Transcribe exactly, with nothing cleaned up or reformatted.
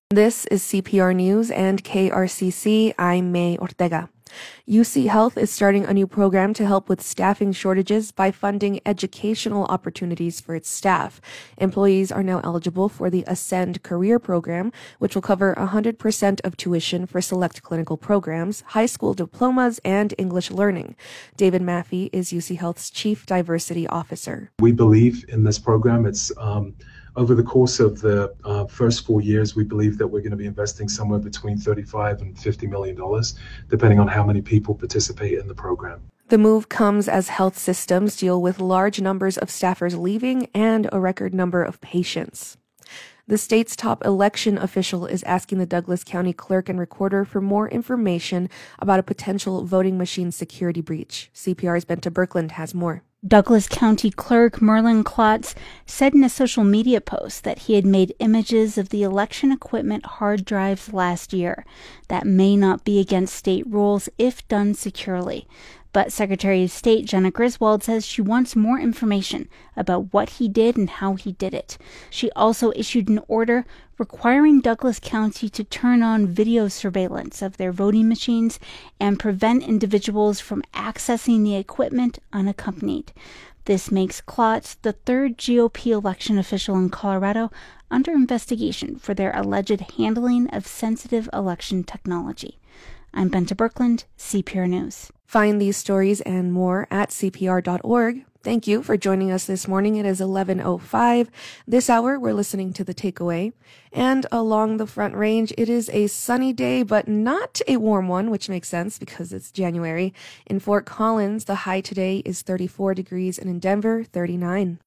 This is C P R News and K R C C. I'm May Ortega. U C Health is starting a new program to help with staffing shortages by funding educational opportunities for its staff. Employees are now eligible for the Ascend Career Program, which will cover one hundred percent of tuition for select clinical programs, high school diplomas, and English learning. David Maffey is U C Health's Chief Diversity Officer. We believe in this program. It's um, over the course of the uh, first four years, we believe that we're going to be investing somewhere between thirty-five and fifty million dollars, depending on how many people participate in the program. The move comes as health systems deal with large numbers of staffers leaving and a record number of patients. The state's top election official is asking the Douglas County Clerk and Recorder for more information about a potential voting machine security breach. C P R's Benta Birkeland has more. Douglas County Clerk Merlin Klotz said in a social media post that he had made images of the election equipment hard drives last year. That may not be against state rules if done securely. But Secretary of State Jena Griswold says she wants more information about what he did and how he did it. She also issued an order requiring Douglas County to turn on video surveillance of their voting machines and prevent individuals from accessing the equipment unaccompanied. This makes Klotz the third G O P election official in Colorado under investigation for their alleged handling of sensitive election technology. I'm Benta Birkeland, C P R News. Find these stories and more at C P R dot org. Thank you for joining us this morning. It is eleven oh five. This hour, we're listening to The Takeaway. And along the Front Range, it is a sunny day, but not a warm one, which makes sense because it's January. In Fort Collins, the high today is thirty-four degrees, and in Denver, thirty-nine.